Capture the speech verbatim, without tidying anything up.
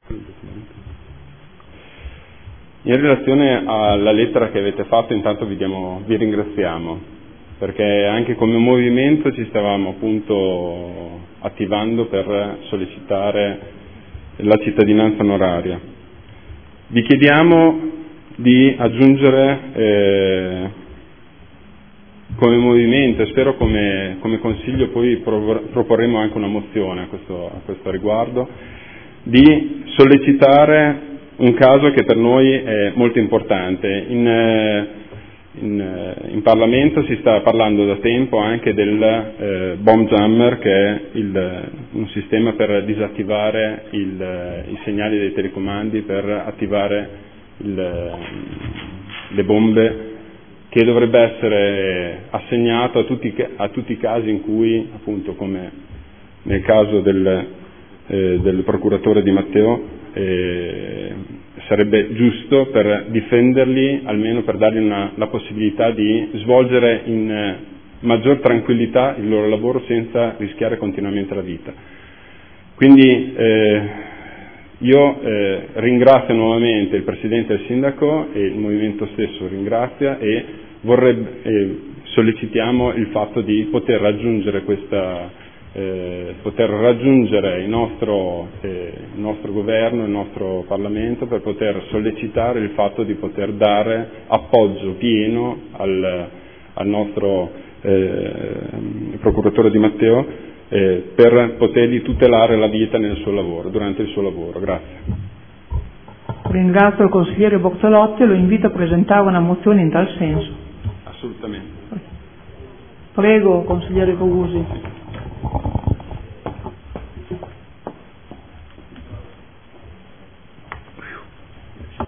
In relazione alla lettera che avete fatto, intanto vi, diamo, vi ringraziamo, perché anche come movimento ci stavamo appunto attivando per sollecitare la cittadinanza onoraria. Vi chiediamo di aggiungere eh, come movimento, e spero come, come Consiglio, poi proporremo anche una mozione a questo, a questo riguardo, di sollecitare un caso che per noi è molto importante. In, in, in Parlamento si sta parlando da tempo anche del eh, bomb jammer, che è il, un sistema per disattivare il, i segnali dei telecomandi, per attivare il, le bombe, che dovrebbe essere assegnato a tutti, a tutti i casi in cui, appunto come nel caso del, eh, del procuratore Di Matteo, eh, sarebbe giusto per difenderli, almeno per dargli una, la possibilità di svolgere in eh, maggior tranquillità il loro lavoro senza rischiare continuamente la vita. Quindi eh, io eh, ringrazio nuovamente il Presidente e il Sindaco, e il Movimento stesso ringrazia, e vorrebbe, eh, sollecitiamo il fatto di poter raggiungere questa Eh, poter raggiungere il nostro, eh, il nostro governo, il nostro Parlamento, per poter sollecitare il fatto di poter dare appoggio pieno al, al nostro eh, procuratore Di Matteo, eh, per potergli tutelare la vita nel suo lavoro, durante il suo lavoro. Grazie. Ringrazio il consigliere Bozzolotti e lo invito a presentare una mozione in tal senso. Assolutamente. Prego, consigliere Cogusi.